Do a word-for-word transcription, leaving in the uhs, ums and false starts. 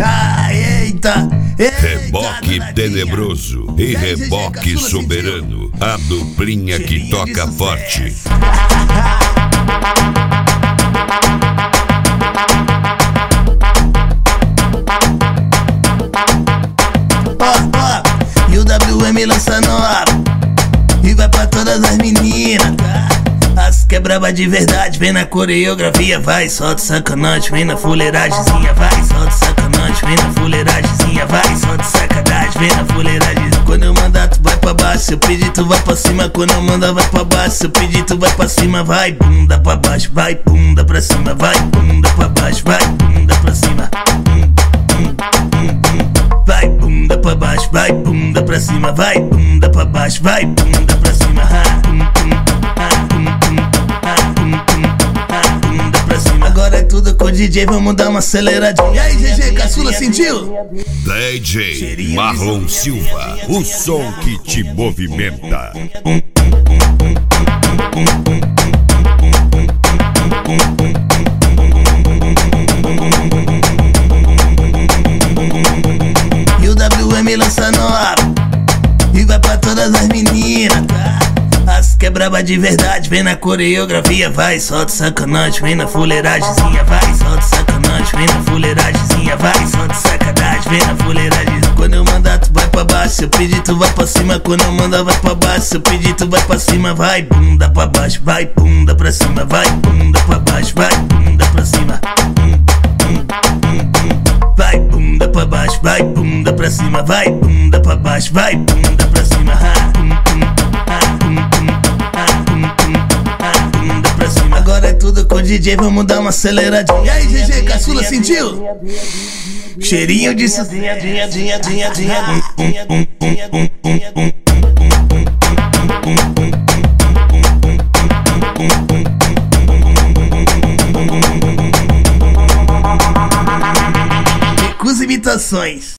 Ah, eita, eita. Reboque tenebroso e reboque soberano. A duplinha que toca forte. Ó, ó, e o W M lança nova e vai pra todas as meninas, tá? As que é braba de verdade, vem na coreografia, vai, solta sacanagem, vem na fuleiragemzinha, vai, solta sacanagem, vem na fuleiragemzinha, vai, solta sacanagem, vem na fuleiragem. Quando eu mandar tu vai pra baixo, se eu pedir tu vai pra cima, quando eu mandar vai pra baixo, se eu pedir tu vai pra cima, vai, bunda pra baixo, vai, bunda pra cima, vai, bunda pra baixo, vai, bunda pra cima. Vai, bunda pra baixo, vai, bunda pra cima, vai, bunda pra baixo, vai, bunda pra cima. Bunda pra cima. Agora é tudo com o D J, vamos dar uma aceleradinha. E aí, G G, caçula, sentiu? D J Marlon Silva, o som que te movimenta. E o W M lança nova e vai pra todas as meninas, tá? As que é braba de verdade, vem na coreografia, vai, solta sacanagem, vem na fuleiragemzinha, vai, solta sacanagem, vem na fuleiragemzinha, vai, solta sacanagem, vem na fuleiragem. Quando eu mandar tu vai pra baixo, se eu pedir tu vai pra cima, quando eu mandar vai pra baixo, se eu pedir tu vai pra cima, vai, bunda pra baixo, vai, bunda pra cima, vai, bunda pra baixo, vai, bunda pra cima. Vai, bunda pra baixo, vai, bunda pra cima, vai, bunda pra baixo, vai, bunda pra cima. Bunda pra cima. Agora é tudo com o D J, vamos dar uma aceleradinha. E aí, G G, caçula, sentiu? Cheirinho de sozinha, dinha, dinha, dinha, dinha. Recusa imitações.